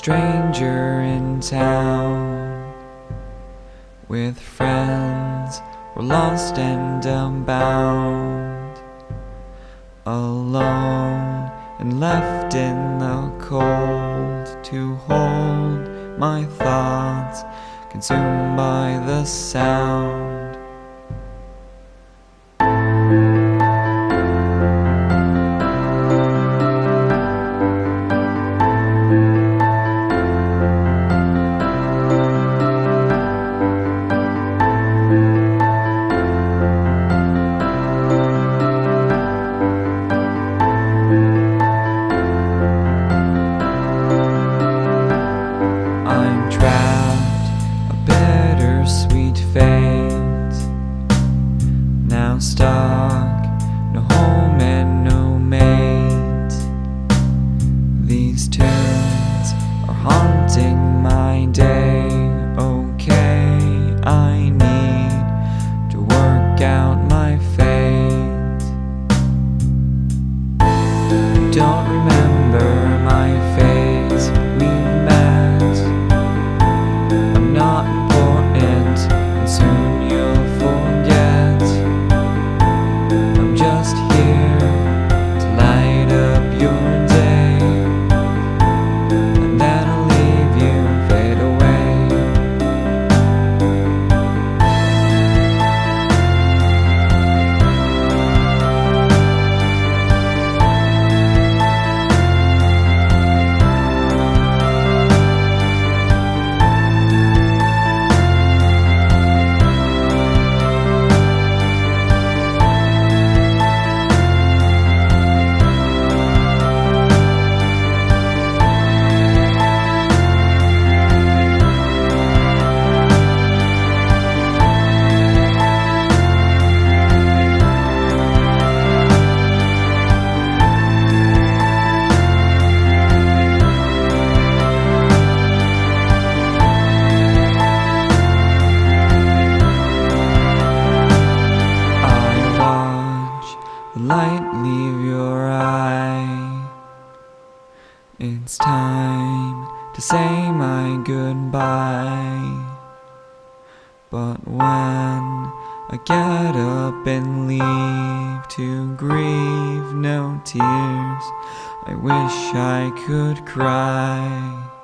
stranger in town, with friends we're lost and unbound, alone and left in the cold, to hold my thoughts consumed by the sound. I'm trapped, a bittersweet fate, now stuck, no home and no mate. These tunes are haunting my day. Okay, I need to work out my fate. Don't remember my face, we've met. I'm not important, and soon you'll forget. I'm just here to light up your day, and then I'll leave you fade away. The light leave your eye. It's time to say my goodbye. But when I get up and leave to grieve, no tears, I wish I could cry.